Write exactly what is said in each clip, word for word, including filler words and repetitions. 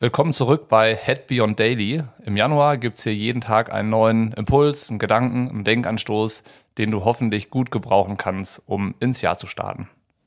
Willkommen zurück bei Head Beyond Daily. Im Januar gibt es hier jeden Tag einen neuen Impuls, einen Gedanken, einen Denkanstoß, den du hoffentlich gut gebrauchen kannst, um ins Jahr zu starten.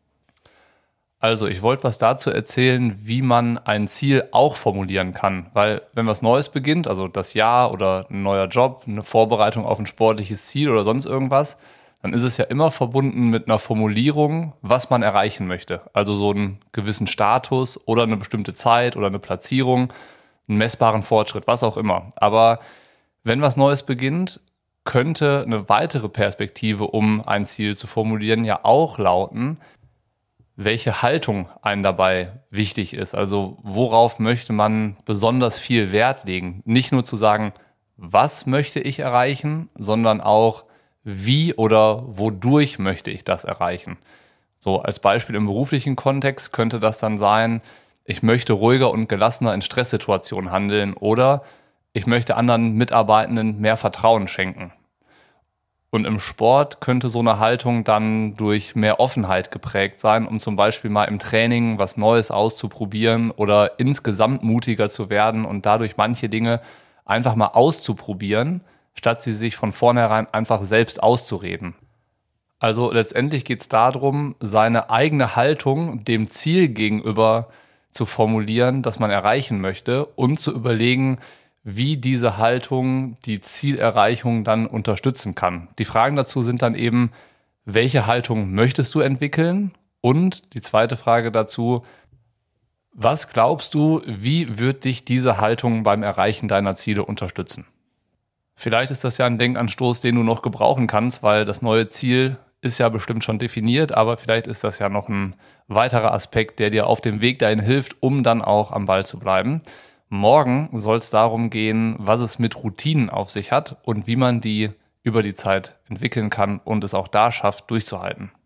Also, ich wollte was dazu erzählen, wie man ein Ziel auch formulieren kann. Weil wenn was Neues beginnt, also das Jahr oder ein neuer Job, eine Vorbereitung auf ein sportliches Ziel oder sonst irgendwas, dann ist es ja immer verbunden mit einer Formulierung, was man erreichen möchte. Also so einen gewissen Status oder eine bestimmte Zeit oder eine Platzierung, einen messbaren Fortschritt, was auch immer. Aber wenn was Neues beginnt, könnte eine weitere Perspektive, um ein Ziel zu formulieren, ja auch lauten, welche Haltung einem dabei wichtig ist. Also worauf möchte man besonders viel Wert legen? Nicht nur zu sagen, was möchte ich erreichen, sondern auch, wie oder wodurch möchte ich das erreichen? So als Beispiel im beruflichen Kontext könnte das dann sein, ich möchte ruhiger und gelassener in Stresssituationen handeln oder ich möchte anderen Mitarbeitenden mehr Vertrauen schenken. Und im Sport könnte so eine Haltung dann durch mehr Offenheit geprägt sein, um zum Beispiel mal im Training was Neues auszuprobieren oder insgesamt mutiger zu werden und dadurch manche Dinge einfach mal auszuprobieren, statt sie sich von vornherein einfach selbst auszureden. Also letztendlich geht es darum, seine eigene Haltung dem Ziel gegenüber zu formulieren, das man erreichen möchte und zu überlegen, wie diese Haltung die Zielerreichung dann unterstützen kann. Die Fragen dazu sind dann eben, welche Haltung möchtest du entwickeln? Und die zweite Frage dazu, was glaubst du, wie wird dich diese Haltung beim Erreichen deiner Ziele unterstützen? Vielleicht ist das ja ein Denkanstoß, den du noch gebrauchen kannst, weil das neue Ziel ist ja bestimmt schon definiert, aber vielleicht ist das ja noch ein weiterer Aspekt, der dir auf dem Weg dahin hilft, um dann auch am Ball zu bleiben. Morgen soll es darum gehen, was es mit Routinen auf sich hat und wie man die über die Zeit entwickeln kann und es auch da schafft, durchzuhalten.